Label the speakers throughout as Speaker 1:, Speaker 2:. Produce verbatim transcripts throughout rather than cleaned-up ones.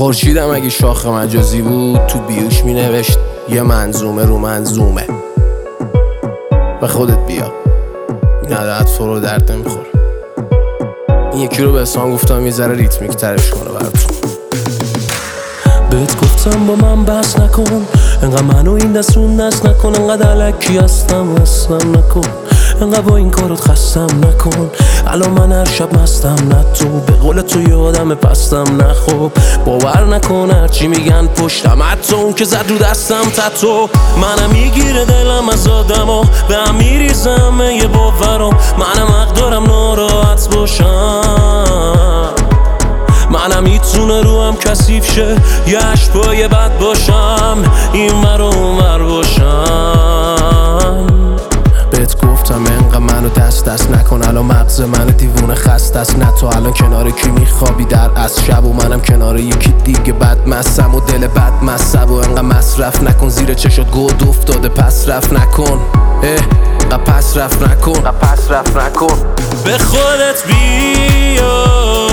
Speaker 1: خورشیدم اگه شاخ مجازی بود تو بیوش می نوشت یه منظومه رو منظومه. به خودت بیا، این عدد فرو درد نمیخوره. این یکی رو به اسمان گفتم یه ذره ریتمیک ترش کنه براتون.
Speaker 2: بهت گفتم با من بس نکن، انقدر منو این دست اون دست نکن، انقدر علکی هستم هستم نکن، انقدر با این کارت خستم نکن. الان من هر شب مستم نه تو، به قول تو یه آدم پستم نه خوب. باور نکن هرچی میگن پشتم، حتی اون که زد رو دستم تتو. منم میگیره دلم از آدما، به هم میریزم یه باورم. منم حق دارم ناراحت باشم، منم میتونه رو هم کثیف شه، یه اشبای بد باشم، این ور و اون ور باشم.
Speaker 1: بهت گفتم انقدر منو دست دست نکن، الان مغز منو دیوونه خست است. نه تو الان کنار کی میخوابی در از شب، و منم کنار یکی دیگه بد مستم و دل بد مصب. و انقدر مصرف نکن، زیر چشات گود افتاده پس رفت نکن. اه انقدر پس رفت نکن، انقدر پس رفت نکن.
Speaker 2: به خودت بیا،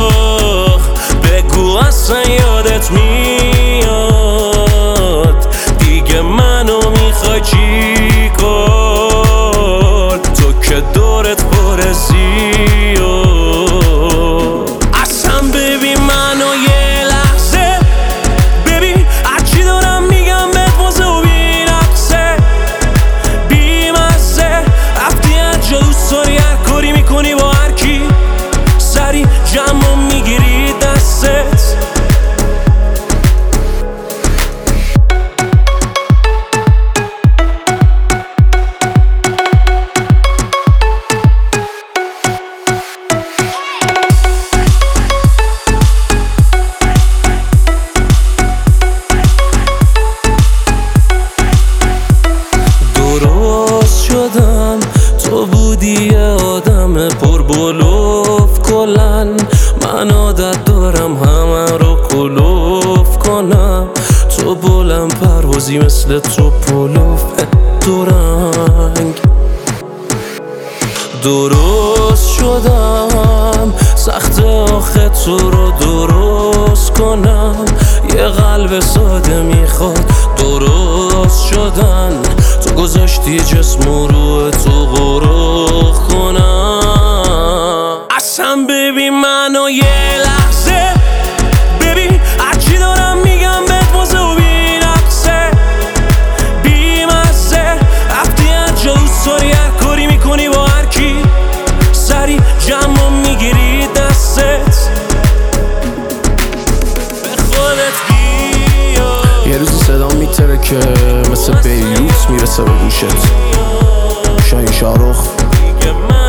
Speaker 2: بگو اصلا یادت میاد دیگه منو میخوای چی کن؟ تو که دورت پر زیاد. اصلا ببین منو یه لحظه، ببین هرچی دارم میگم بهت واسه و بی نقصه بی مزه. رفتی هر جا دوست داری هر کاری میکنی با هر کی، سری جمع میگیری دستت. درست شدم تو بودی یه آدم پر بلوف کلن، من عادت دارم همه رو کلوف کنم. تو بلند پروازی مثل تو پلوف دو رنگ. درست شدم سخت آخه تو رو درست کنم، یه قلب ساده میخواد درست شدن. تو گذاشتی جسم و روح تو غرق کنم. اصلا ببین منو یه لحظه، ببین هرچی دارم میگم بهت واسه و بی نقصه بی مزه. رفتی هر جا دوست داری هر کاری میکنی با هر کی، سری جمع میگیری دستت. به خودت بیا،
Speaker 1: یه روزی صدا میتره که مثل بیروت میرسه به گوشت. شاهین شاهرخ.